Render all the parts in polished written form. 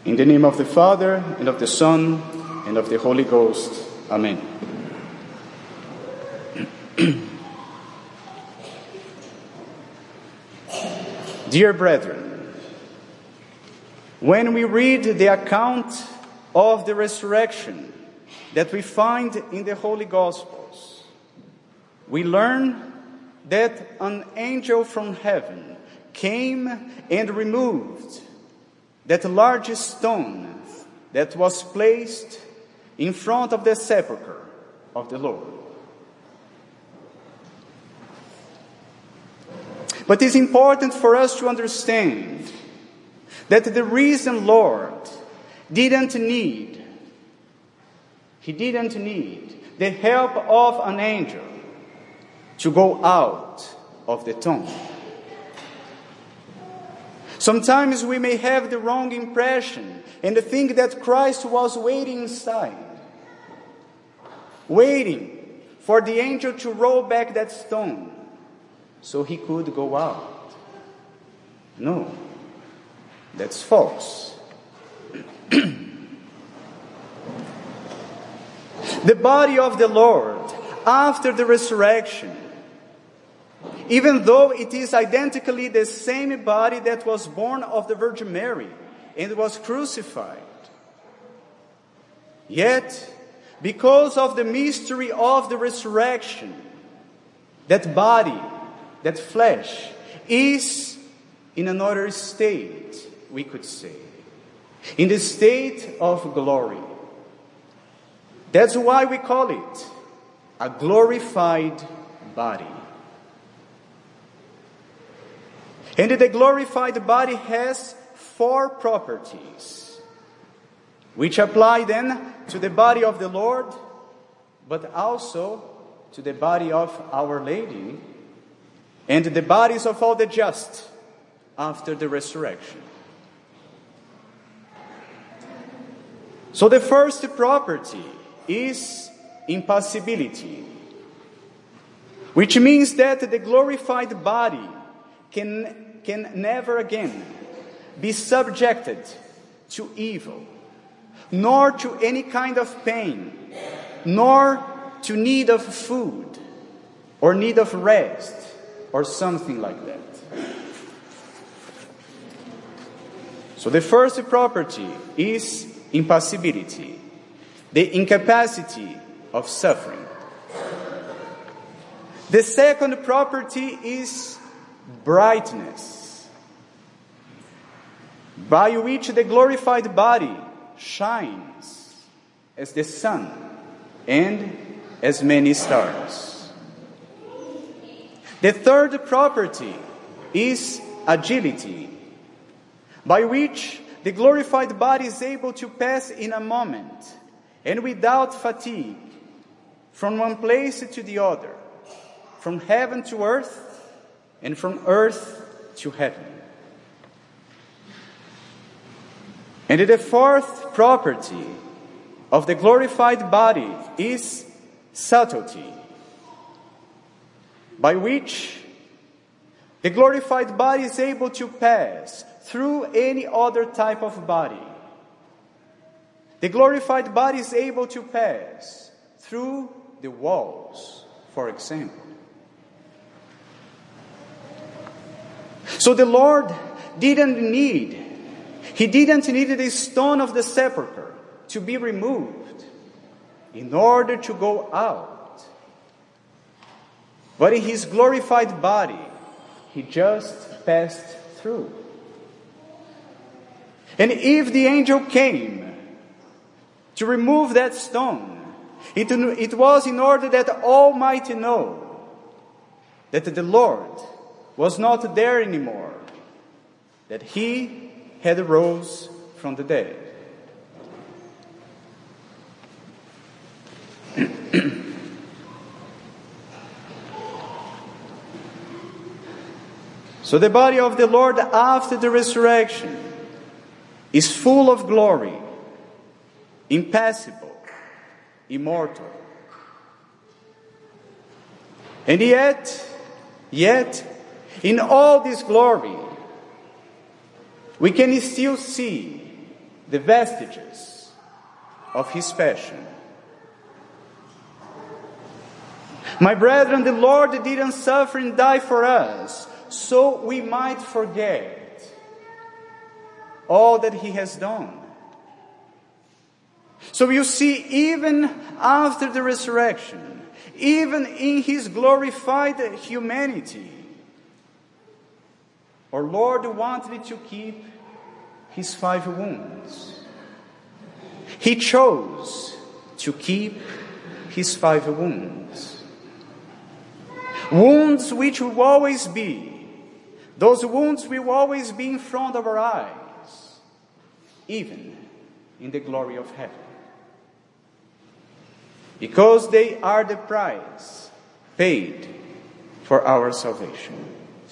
In the name of the Father, and of the Son, and of the Holy Ghost. Amen. Dear brethren, when we read the account of the resurrection that we find in the Holy Gospels, we learn that an angel from heaven came and removed that large stone that was placed in front of the sepulchre of the Lord. But it's important for us to understand that the risen Lord didn't need the help of an angel to go out of the tomb. Sometimes we may have the wrong impression and think that Christ was waiting inside, waiting for the angel to roll back that stone so he could go out. No, that's false. The body of the Lord after the resurrection, even though it is identically the same body that was born of the Virgin Mary and was crucified, yet, because of the mystery of the resurrection, that body, that flesh, is in another state, we could say, in the state of glory. That's why we call it a glorified body. And the glorified body has 4 properties, which apply then to the body of the Lord, but also to the body of Our Lady, and the bodies of all the just after the resurrection. So the first property is impassibility, which means that the glorified body can never again be subjected to evil, nor to any kind of pain, nor to need of food, or need of rest, or something like that. So the first property is impassibility, the incapacity of suffering. The second property is brightness, by which the glorified body shines as the sun and as many stars. The third property is agility, by which the glorified body is able to pass in a moment and without fatigue from one place to the other, from heaven to earth, and from earth to heaven. And the fourth property of the glorified body is subtlety, by which the glorified body is able to pass through any other type of body. The glorified body is able to pass through the walls, for example. So the Lord didn't need the stone of the sepulchre to be removed in order to go out. But in His glorified body, He just passed through. And if the angel came to remove that stone, it was in order that all might know that the Lord was not there anymore, that He had rose from the dead. So the body of the Lord after the resurrection is full of glory, impassible, immortal. And yet, in all this glory, we can still see the vestiges of his passion. My brethren, the Lord didn't suffer and die for us so we might forget all that he has done. So you see, even after the resurrection, even in his glorified humanity, our Lord wanted to keep his 5 wounds. He chose to keep his 5 wounds. Wounds which will always be, those wounds will always be in front of our eyes, even in the glory of heaven. Because they are the price paid for our salvation.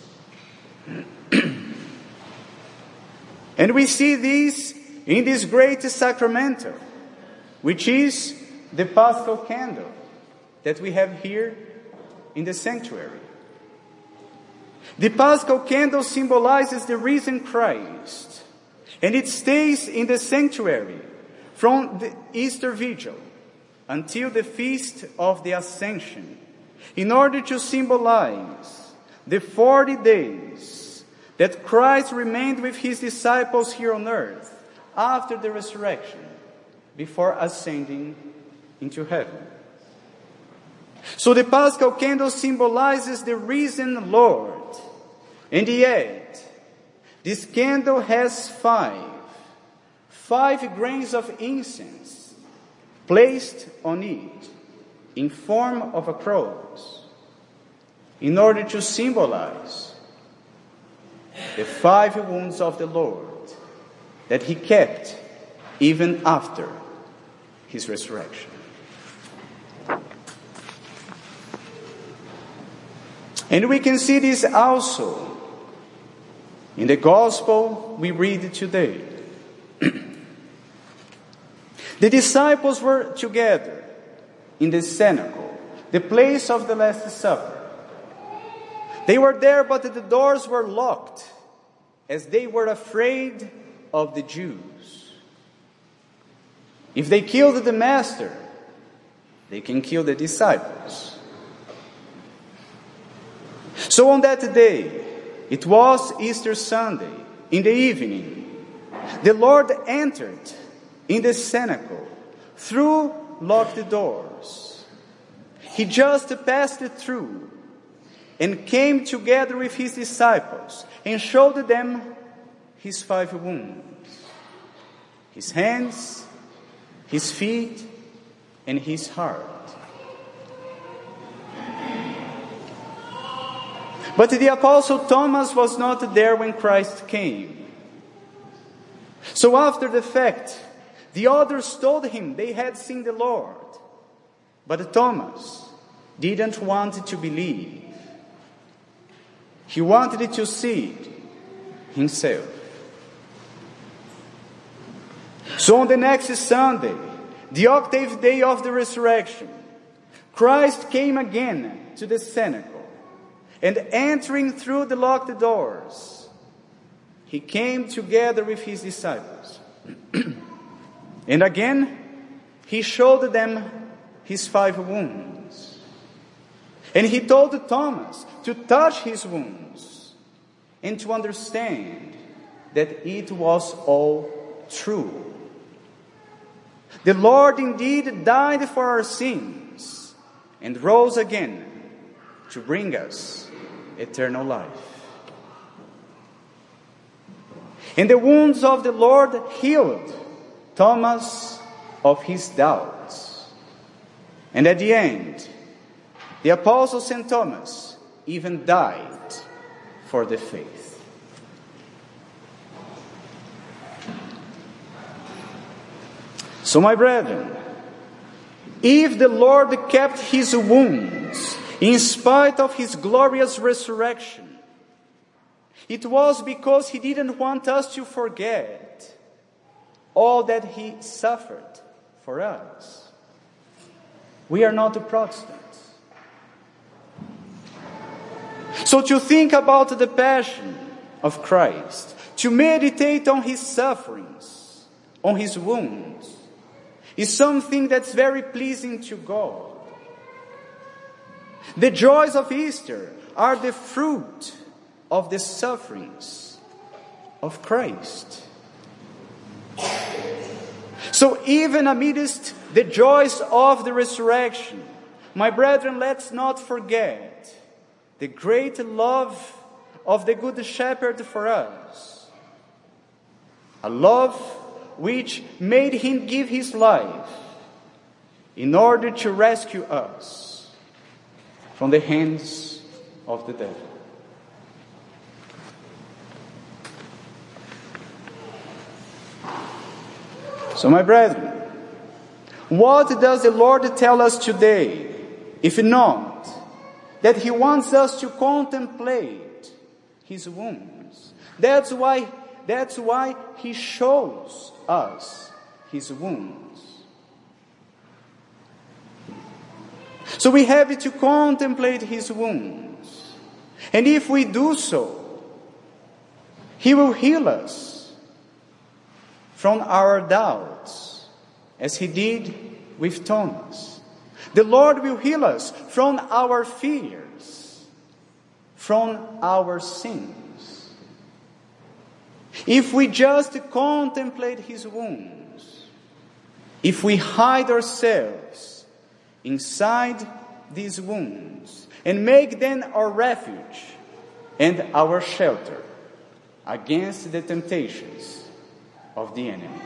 And we see this in this great sacramental, which is the Paschal candle that we have here in the sanctuary. The Paschal candle symbolizes the risen Christ, and it stays in the sanctuary from the Easter Vigil until the Feast of the Ascension, in order to symbolize the 40 days that Christ remained with his disciples here on earth after the resurrection, before ascending into heaven. So the Paschal candle symbolizes the risen Lord. And yet, this candle has 5 grains of incense placed on it in form of a cross, in order to symbolize the 5 wounds of the Lord that he kept even after his resurrection. And we can see this also in the gospel we read today. The disciples were together in the cenacle, the place of the Last Supper. They were there, but the doors were locked, as they were afraid of the Jews. If they killed the master, they can kill the disciples. So on that day, it was Easter Sunday, in the evening, the Lord entered in the cenacle through locked doors. He just passed through and came together with his disciples and showed them his 5 wounds, his hands, his feet, and his heart. But the apostle Thomas was not there when Christ came. So after the fact, the others told him they had seen the Lord. But Thomas didn't want to believe. He wanted to see it himself. So on the next Sunday, the 8th day of the resurrection, Christ came again to the cenacle, and entering through the locked doors, he came together with his disciples. And again, he showed them his 5 wounds. And he told Thomas to touch his wounds and to understand that it was all true. The Lord indeed died for our sins and rose again to bring us eternal life. And the wounds of the Lord healed Thomas of his doubts. And at the end, the Apostle St. Thomas even died for the faith. So my brethren, if the Lord kept his wounds in spite of his glorious resurrection, it was because he didn't want us to forget all that he suffered for us. We are not Protestants. So to think about the passion of Christ, to meditate on his sufferings, on his wounds is something that's very pleasing to God. The joys of Easter are the fruit of the sufferings of Christ. So even amidst the joys of the resurrection, my brethren, let's not forget the great love of the Good Shepherd for us. A love which made him give his life in order to rescue us from the hands of the devil. So, my brethren, what does the Lord tell us today, if not that he wants us to contemplate his wounds? That's why he shows us his wounds. So we have to contemplate his wounds. And if we do so, he will heal us from our doubts, as he did with Thomas. The Lord will heal us from our fears, from our sins. If we just contemplate his wounds, if we hide ourselves inside these wounds and make them our refuge and our shelter against the temptations of the enemy.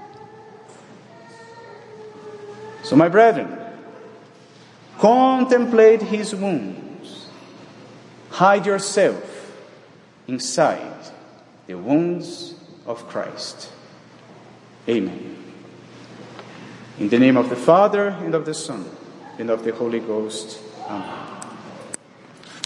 So, my brethren, contemplate his wounds. Hide yourself inside the wounds of Christ. Amen. In the name of the Father, and of the Son, and of the Holy Ghost. Amen.